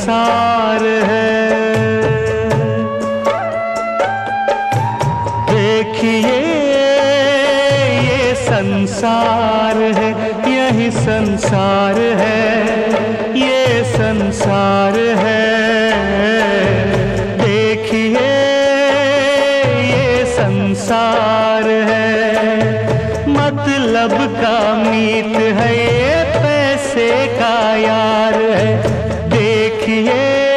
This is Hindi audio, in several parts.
संसार है। देखिए ये संसार है, यही संसार है, ये संसार है। देखिए ये संसार है, मतलब का मीत है, ये पैसे का यार है। देखिए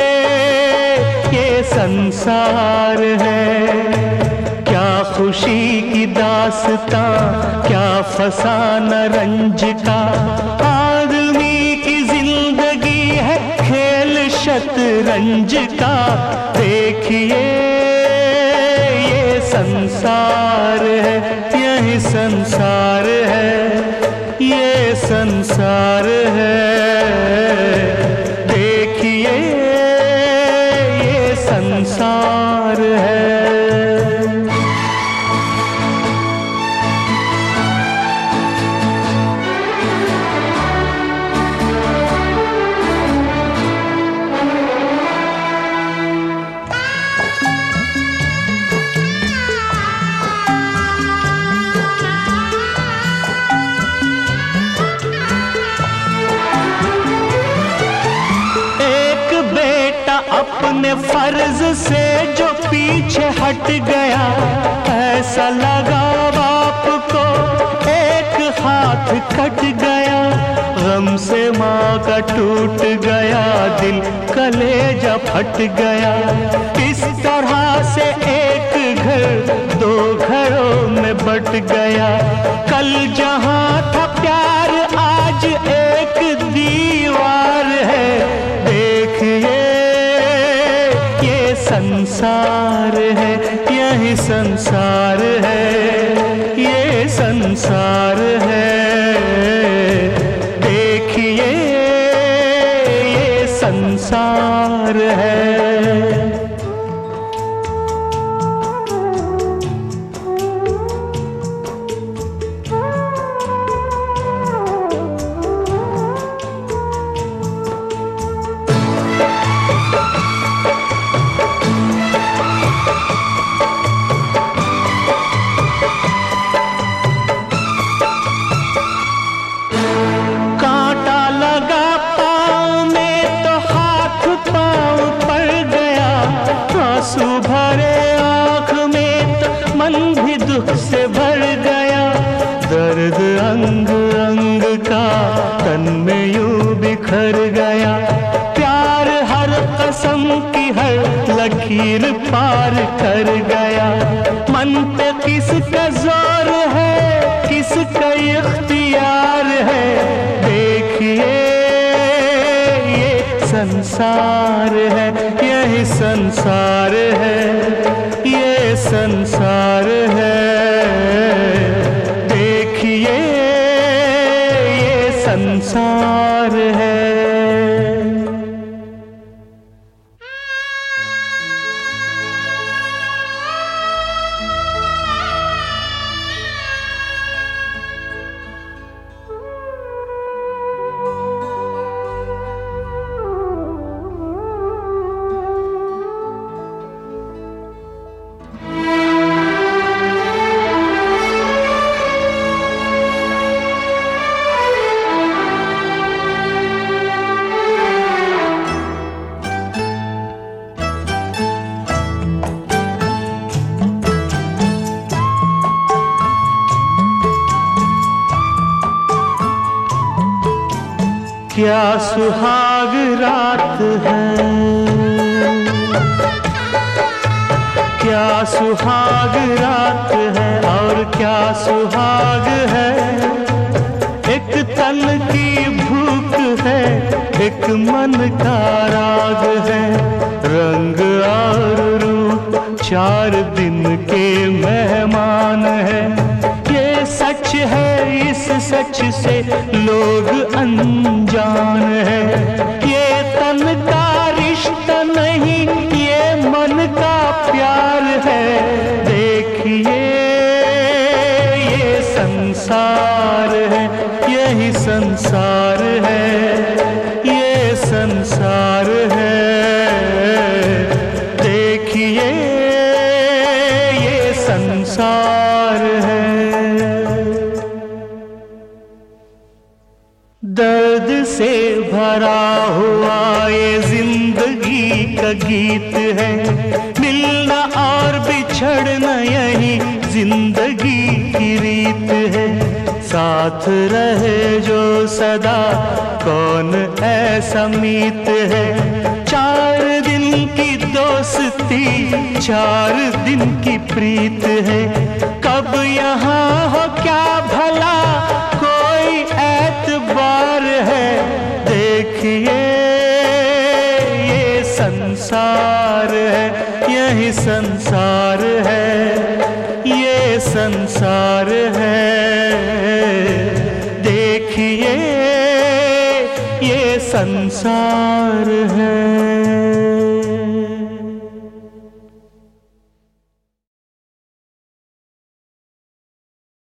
ये संसार है, क्या खुशी की दास्तां, क्या फसाना रंज का। आदमी की जिंदगी है खेल शतरंज का। देखिए ये संसार है, यही संसार है, ये संसार है। देखिए ये संसार है। अपने फर्ज से जो पीछे हट गया, ऐसा लगा बाप को एक हाथ कट गया। गम से माँ का टूट गया दिल, कलेजा फट गया। इस तरह से एक घर दो घरों में बट गया। कल जहाँ था प्यार आज एक दीवार है। देखिए संसार है, यही संसार है, ये संसार है। देखिए ये संसार है। आंसू भरे आँख में तो मन भी दुख से भर गया। दर्द अंग अंग का तन में यूं बिखर गया। प्यार हर कसम की हर लकीर पार कर गया। मन पे किसका जोर है, किसका इख्तियार है। देखिए ये संसार है, यही संसार है, ये संसार है। देखिए ये संसार है। क्या सुहाग रात है, क्या सुहाग रात है और क्या सुहाग है। एक तन की भूख है, एक मन का राग है। रंग और रूप चार दिन के मेहमान है। ये सच है, इस सच से लोग अनजान है। ये तन का रिश्ता नहीं, ये मन का प्यार है। देखिए ये संसार है, यही संसार है, ये संसार है। हुआ ये जिंदगी का गीत है, मिलना और बिछड़ना यही जिंदगी की रीत है। साथ रहे जो सदा कौन ऐसा मीत है, 4 दिन की दोस्ती 4 दिन की प्रीत है। कब यहाँ हो क्या भला कोई एतबार है, देखिए ये संसार है, यही संसार है, ये संसार है। देखिए ये संसार है।